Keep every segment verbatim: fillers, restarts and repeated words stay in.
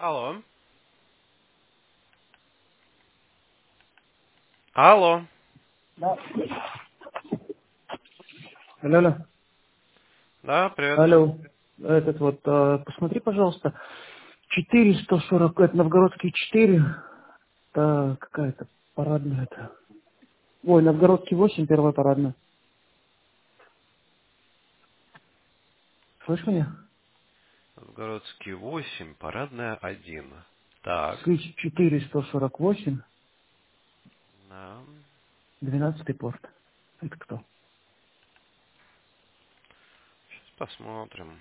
Алло. Алло. Да. Алло, алло. Да, привет. Алло. Этот вот, э, посмотри, пожалуйста, четыреста сорок, это Новгородский четыре, это какая-то парадная это. Ой, Новгородский восемь, первая парадная. Слышь меня? Новгородский восемь, парадная один. Так. Свич четыреста сорок восемь, Да. двенадцатый порт. Это кто? Сейчас посмотрим.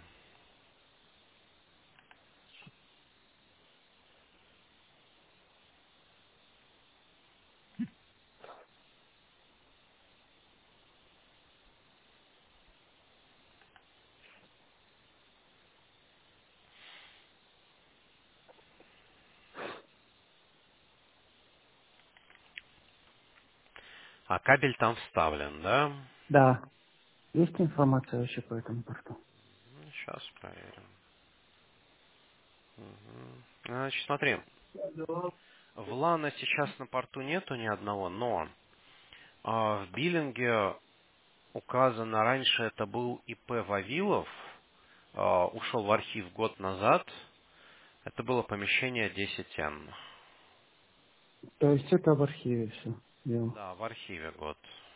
А кабель там вставлен, да? Да. Есть информация вообще по этому порту? Сейчас проверим. Мгм. Значит, смотри. В Лана сейчас на порту нету ни одного, но а, в биллинге указано, раньше это был ИП Вавилов, а, ушел в архив год назад. Это было помещение десять эн. То есть это в архиве все. Я, Да, в архиве год.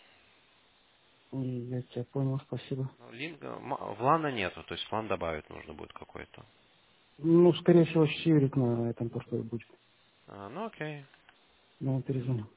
я тебя понял, спасибо. Ну, линга, м- в лана нету, то есть план добавить нужно будет какой-то. Ну, скорее всего, северит на этом порту будет. А, ну окей. Ну, перезвоню.